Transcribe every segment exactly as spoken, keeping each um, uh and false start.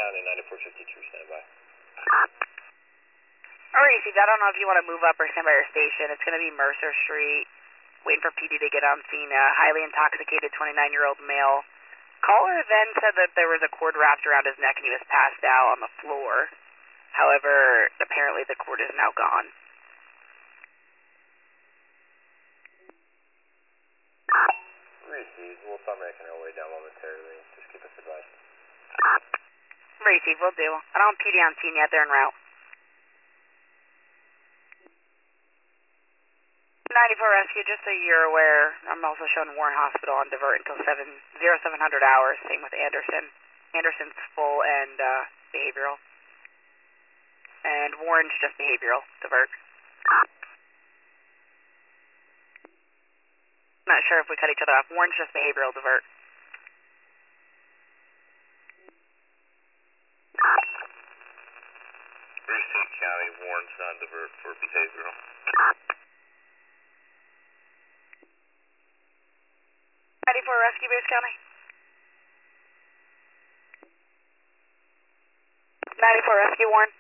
County, ninety-four fifty-two, standby. Alright, Steve, I don't know if you want to move up or stand by your station. It's going to be Mercer Street, waiting for P D to get on scene. A highly intoxicated twenty-nine-year-old male. Caller then said that there was a cord wrapped around his neck and he was passed out on the floor. However, apparently the cord is now gone. Received. We'll start making our way down momentarily. Just keep us advised. Receive, will do. I don't have P D on scene yet. They're en route. ninety-four Rescue, just so you're aware, I'm also showing Warren Hospital on divert until seven hundred hours. Same with Anderson. Anderson's full and uh, behavioral. And Warren's just behavioral, divert. Not sure if we cut each other off. Warren's just behavioral, divert. Receive County, Warren's on divert for behavioral. ninety-four Rescue Base County. ninety-four Rescue Warren.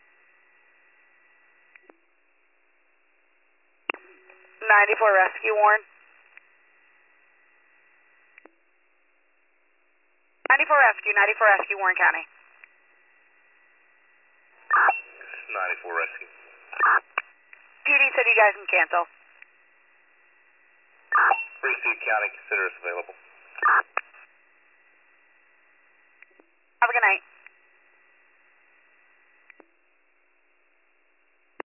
ninety-four Rescue Warren. ninety-four Rescue, ninety-four Rescue Warren County. ninety-four Rescue. P D said you guys can cancel. Receive County, consider us available. Have a good night.